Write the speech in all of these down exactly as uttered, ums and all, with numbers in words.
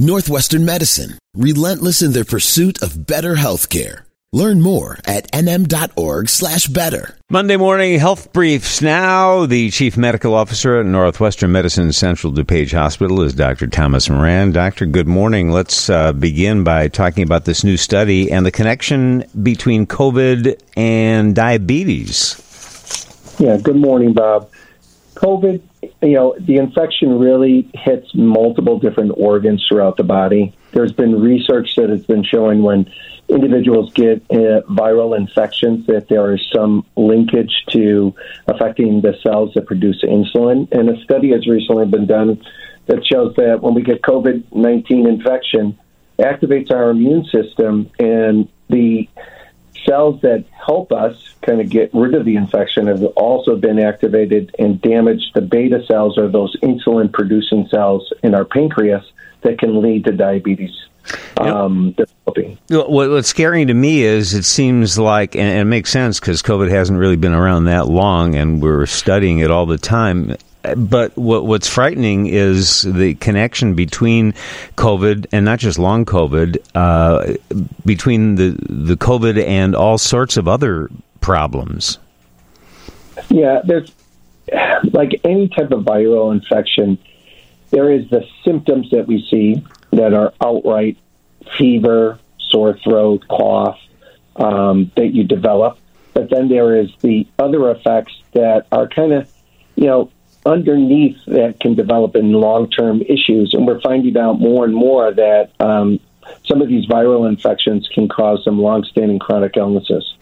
Northwestern Medicine, relentless in their pursuit of better healthcare. Learn more at nm.org slash better. Monday morning health briefs now. The Chief Medical Officer at Northwestern Medicine Central DuPage Hospital is Doctor Thomas Moran. Doctor, good morning. Let's uh, begin by talking about this new study and the connection between COVID and diabetes. Yeah, good morning, Bob. COVID, you know, the infection really hits multiple different organs throughout the body. There's been research that has been showing when individuals get uh, viral infections that there is some linkage to affecting the cells that produce insulin. And a study has recently been done that shows that when we get COVID nineteen infection, it activates our immune system, and the cells that help us kind of get rid of the infection have also been activated and damaged the beta cells, or those insulin-producing cells in our pancreas that can lead to diabetes. Um, developing. What's scary to me is it seems like, and it makes sense because COVID hasn't really been around that long and we're studying it all the time. But what, what's frightening is the connection between COVID and not just long COVID, uh, between the, the COVID and all sorts of other problems. Yeah, there's like any type of viral infection, there is the symptoms that we see that are outright fever, sore throat, cough, um, that you develop. But then there is the other effects that are kind of, you know, underneath that can develop in long-term issues. And we're finding out more and more that um, some of these viral infections can cause some long-standing chronic illnesses.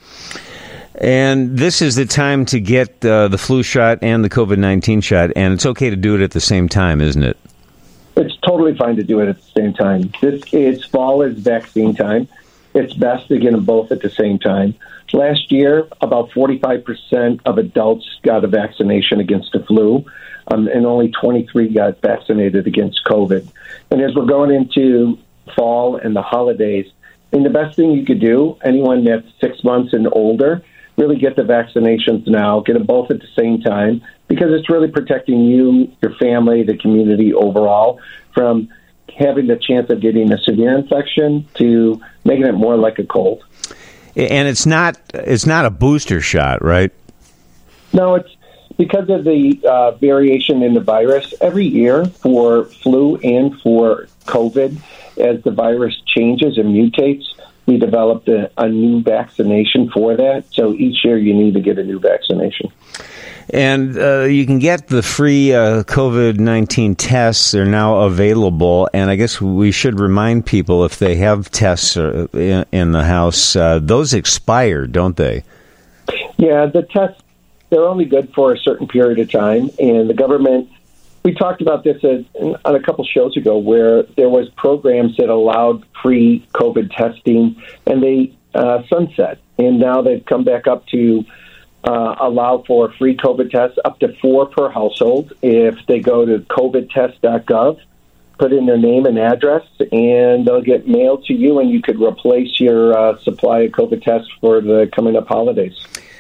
And this is the time to get uh, the flu shot and the COVID nineteen shot, and it's okay to do it at the same time, isn't it? It's totally fine to do it at the same time. This is fall is vaccine time. It's best to get them both at the same time. Last year, about forty-five percent of adults got a vaccination against the flu, um, and only twenty-three got vaccinated against COVID. And as we're going into fall and the holidays, I mean, the best thing you could do, anyone that's six months and older, really get the vaccinations now, get them both at the same time, because it's really protecting you, your family, the community overall from having the chance of getting a severe infection to making it more like a cold. And it's not it's not a booster shot, right? No, it's because of the uh, variation in the virus. Every year for flu and for COVID, as the virus changes and mutates, we developed a, a new vaccination for that. So each year you need to get a new vaccination. And uh, you can get the free uh, COVID nineteen tests. They're now available. And I guess we should remind people, if they have tests uh, in, in the house, uh, those expire, don't they? Yeah, the tests, they're only good for a certain period of time. And the government, we talked about this as, on a couple shows ago, where there was programs that allowed free COVID testing, and they uh, sunset. And now they've come back up to Uh, allow for free COVID tests up to four per household if they go to covid test dot gov, put in their name and address, and they'll get mailed to you, and you could replace your uh, supply of COVID tests for the coming up holidays.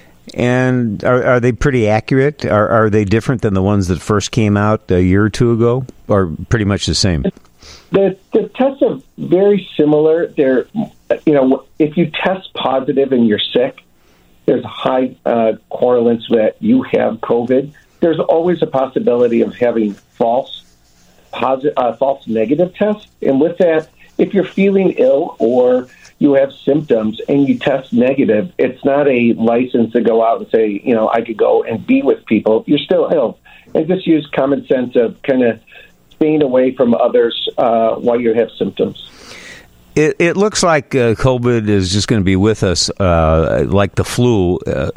And are, are they pretty accurate? Are, are they different than the ones that first came out a year or two ago, or pretty much the same? The, the tests are very similar. They're, you know, if you test positive and you're sick, there's a high uh, correlates that you have COVID. There's always a possibility of having false positive, uh, false negative tests. And with that, if you're feeling ill or you have symptoms and you test negative, it's not a license to go out and say, you know, I could go and be with people. You're still ill. And just use common sense of kind of staying away from others uh, while you have symptoms. It, it looks like uh, COVID is just going to be with us uh, like the flu uh,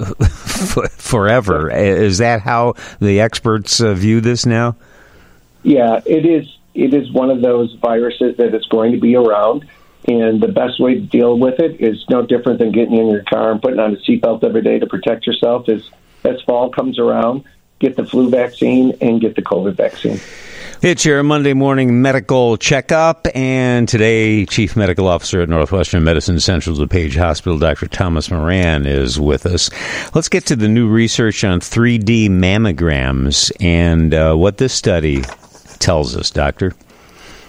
forever. Is that how the experts uh, view this now? Yeah, it is. It is one of those viruses that is going to be around, and the best way to deal with it is no different than getting in your car and putting on a seatbelt every day to protect yourself. As, as fall comes around, get the flu vaccine and get the COVID vaccine. It's your Monday morning medical checkup, and today, Chief Medical Officer at Northwestern Medicine Central DuPage Hospital, Doctor Thomas Moran, is with us. Let's get to the new research on three D mammograms and uh, what this study tells us, Doctor.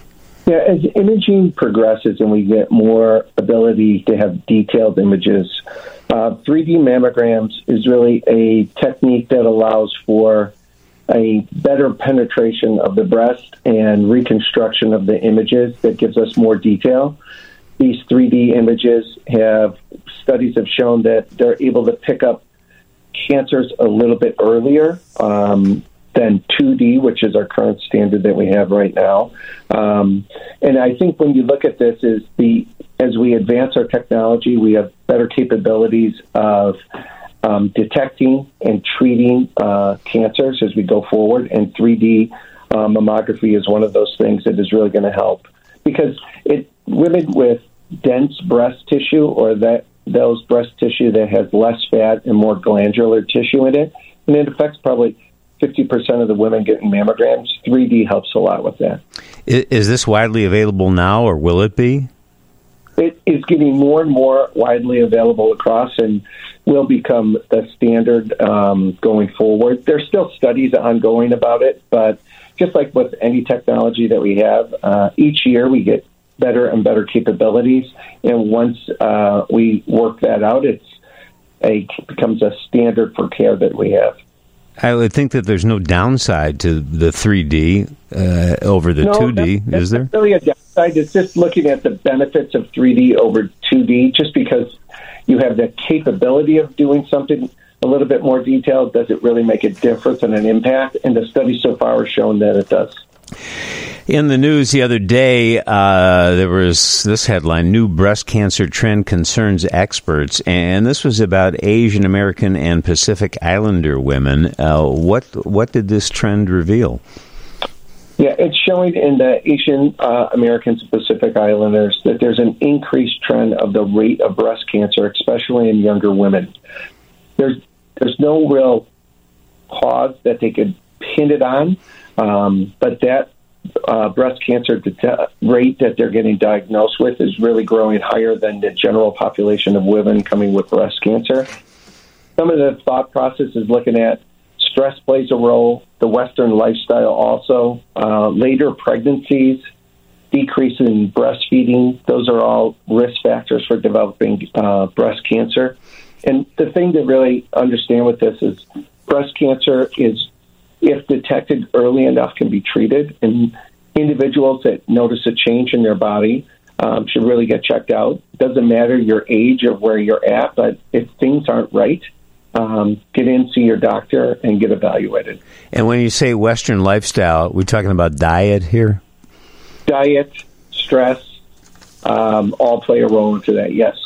Yeah, as imaging progresses and we get more ability to have detailed images, uh, three D mammograms is really a technique that allows for a better penetration of the breast and reconstruction of the images that gives us more detail. These three D images have, studies have shown that they're able to pick up cancers a little bit earlier um, than two D, which is our current standard that we have right now. Um, and I think when you look at this, is the as we advance our technology, we have better capabilities of um, detecting and treating uh, cancers as we go forward. And three D uh, mammography is one of those things that is really going to help, because it women with dense breast tissue, or that those breast tissue that has less fat and more glandular tissue in it, and it affects probably fifty percent of the women getting mammograms. three D helps a lot with that. Is this widely available now, or will it be? It is getting more and more widely available across, and will become the standard um, going forward. There's still studies ongoing about it, but just like with any technology that we have, uh, each year we get better and better capabilities, and once uh, we work that out, it's a becomes a standard for care that we have. I would think that there's no downside to the three D uh, over the no, two D, that's, that's is there? Really a downside. It's just looking at the benefits of three D over two D, just because you have the capability of doing something a little bit more detailed. Does it really make a difference and an impact? And the studies so far have shown that it does. In the news the other day, uh, there was this headline, New Breast Cancer Trend Concerns Experts, and this was about Asian American and Pacific Islander women. Uh, what what did this trend reveal? Yeah, it's showing in the Asian uh, Americans and Pacific Islanders that there's an increased trend of the rate of breast cancer, especially in younger women. There's there's no real cause that they could pin it on, um, but that Uh, breast cancer det- rate that they're getting diagnosed with is really growing higher than the general population of women coming with breast cancer. Some of the thought process is looking at stress plays a role, the Western lifestyle also, uh, later pregnancies, decrease in breastfeeding. Those are all risk factors for developing uh, breast cancer. And the thing to really understand with this is breast cancer is, if detected early enough, can be treated. And individuals that notice a change in their body um, should really get checked out. It doesn't matter your age or where you're at, but if things aren't right, um, get in, see your doctor, and get evaluated. And when you say Western lifestyle, we're talking about diet here? Diet, stress, um, all play a role into that, yes.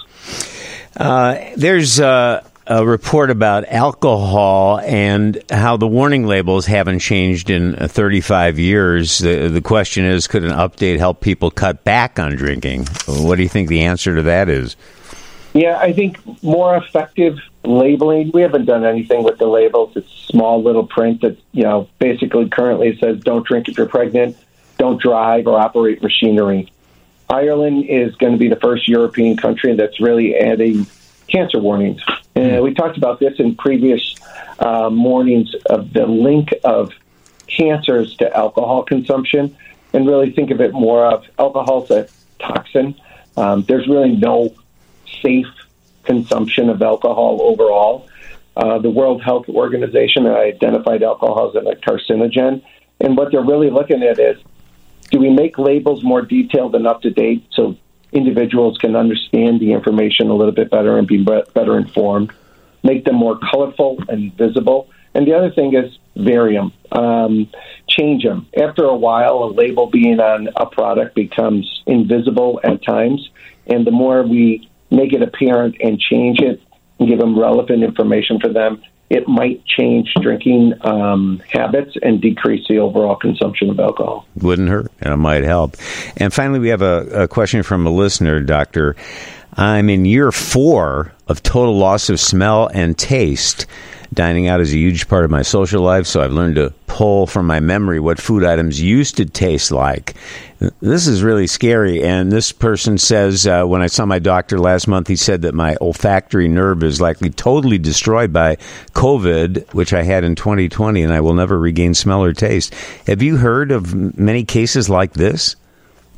Uh, there's... Uh A report about alcohol and how the warning labels haven't changed in thirty-five years. The, the question is, could an update help people cut back on drinking? What do you think the answer to that is? Yeah, I think more effective labeling. We haven't done anything with the labels. It's small little print that, you know, basically currently says don't drink if you're pregnant, don't drive or operate machinery. Ireland is going to be the first European country that's really adding cancer warnings. And we talked about this in previous uh, mornings of the link of cancers to alcohol consumption, and really think of it more of alcohol's a toxin. Um, there's really no safe consumption of alcohol overall. Uh, the World Health Organization identified alcohol as a carcinogen, and what they're really looking at is, do we make labels more detailed and up to date so individuals can understand the information a little bit better and be better informed, make them more colorful and visible. And the other thing is vary them, um, change them. After a while, a label being on a product becomes invisible at times, and the more we make it apparent and change it and give them relevant information for them, it might change drinking um, habits and decrease the overall consumption of alcohol. Wouldn't hurt, and it might help. And finally, we have a, a question from a listener, Doctor. I'm in year four of total loss of smell and taste. Dining out is a huge part of my social life, so I've learned to pull from my memory what food items used to taste like. This is really scary, and this person says, uh, when I saw my doctor last month, he said that my olfactory nerve is likely totally destroyed by COVID, which I had in twenty twenty, and I will never regain smell or taste. Have you heard of many cases like this?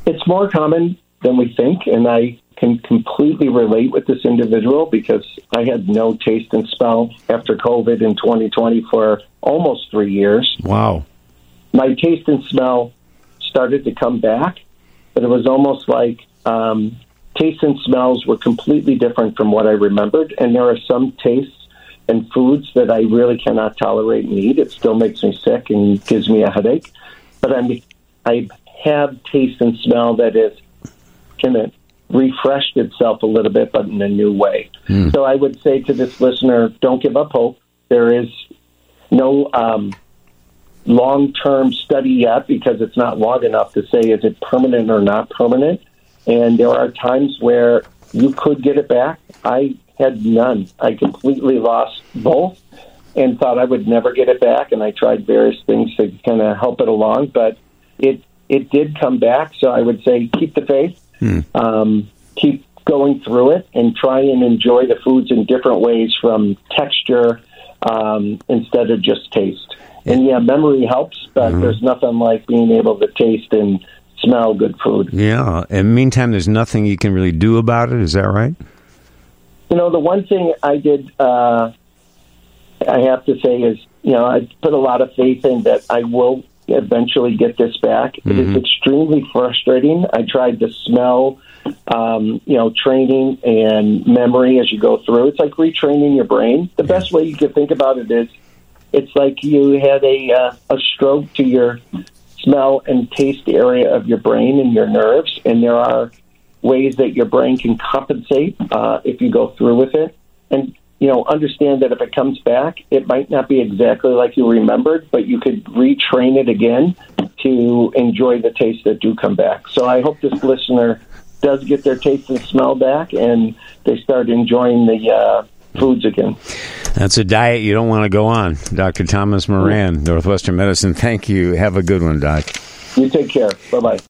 It's more common than we think, and I can completely relate with this individual because I had no taste and smell after COVID in twenty twenty for almost three years. Wow. My taste and smell started to come back, but it was almost like um, taste and smells were completely different from what I remembered, and there are some tastes and foods that I really cannot tolerate and eat. It still makes me sick and gives me a headache, but I'm, I have taste and smell that is kind of refreshed itself a little bit, but in a new way. Mm. So I would say to this listener, don't give up hope. There is no um, long-term study yet because it's not long enough to say is it permanent or not permanent. And there are times where you could get it back. I had none. I completely lost both and thought I would never get it back. And I tried various things to kind of help it along, but it it did come back. So I would say keep the faith. Hmm. Um, keep going through it and try and enjoy the foods in different ways from texture um, instead of just taste. Yeah. And yeah, memory helps, but mm-hmm. there's nothing like being able to taste and smell good food. Yeah. And meantime, there's nothing you can really do about it. Is that right? You know, the one thing I did, uh, I have to say is, you know, I put a lot of faith in that I will eventually get this back. Mm-hmm. It is extremely frustrating. I tried to smell, um, you know, training and memory as you go through. It's like retraining your brain. The best way you can think about it is it's like you had a uh, a stroke to your smell and taste area of your brain and your nerves, and there are ways that your brain can compensate uh, if you go through with it. And you know, understand that if it comes back, it might not be exactly like you remembered, but you could retrain it again to enjoy the tastes that do come back. So I hope this listener does get their taste and smell back, and they start enjoying the uh, foods again. That's a diet you don't want to go on. Doctor Thomas Moran, Northwestern Medicine, thank you. Have a good one, Doc. You take care. Bye-bye.